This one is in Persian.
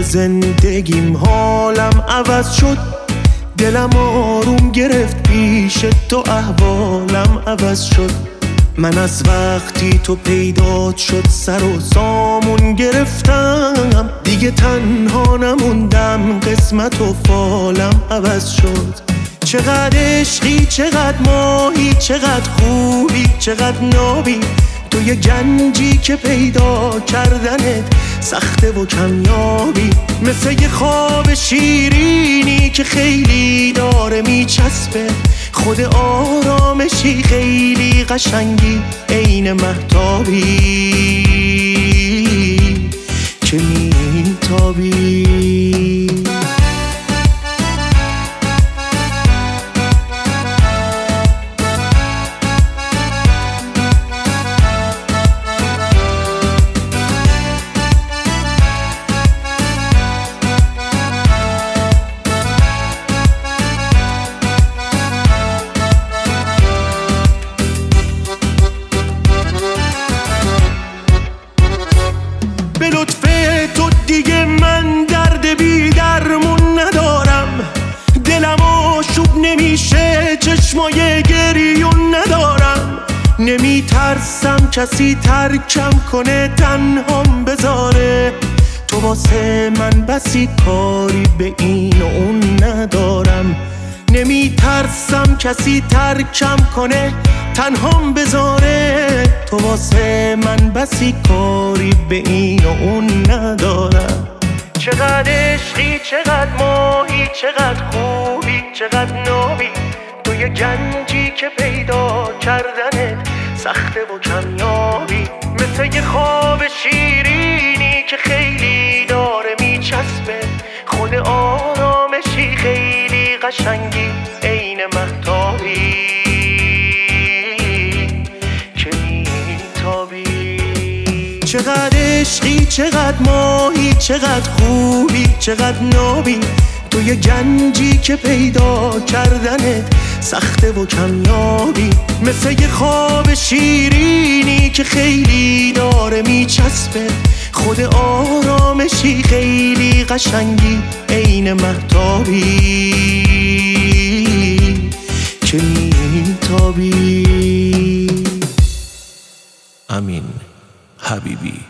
زندگیم حالم عوض شد، دلم آروم گرفت پیش تو، احوالم عوض شد. من از وقتی تو پیدا شد سر و سامون گرفتم، دیگه تنها نموندم، قسمت و فالم عوض شد. چقدر عشقی، چقدر ماهی، چقدر خوبی، چقدر نابی، تو یه گنجی که پیدا کردنت سخته و کمیابی. مثل یه خواب شیرینی که خیلی داره میچسبه، خود آرامشی خیلی قشنگی، عین مهتابی که میتابی. به لطف تو دیگه من درد بی درمون ندارم، دلم آشوب نمیشه، چشمای گریون ندارم. نمیترسم کسی ترکم کنه، تنهام بذاره، تو واسه من بسی کاری به این و اون ندارم. نمیترسم کسی ترکم کنه، تنهام بذاره، تو واسه من بسی کاری به این و اون ندارم. چقدر عشقی، چقدر ماهی، چقدر خوبی، چقدر نابی، تو یه گنجی که پیدا کردنت سخته و کمیابی. مثل یه خواب شیرینی که خیلی داره میچسبه، خود آرامشی خیلی قشنگی، عین مهتابی که میتابی. چقدر عشقی، چقدر ماهی، چقدر خوبی، چقدر نابی، تو یه گنجی که پیدا کردنت سخته و کمیابی. مثل یه خواب شیرینی که خیلی داره میچسبه، خود آرامشی خیلی قشنگی، عین مهتابی که میتابی. امین حبیبی.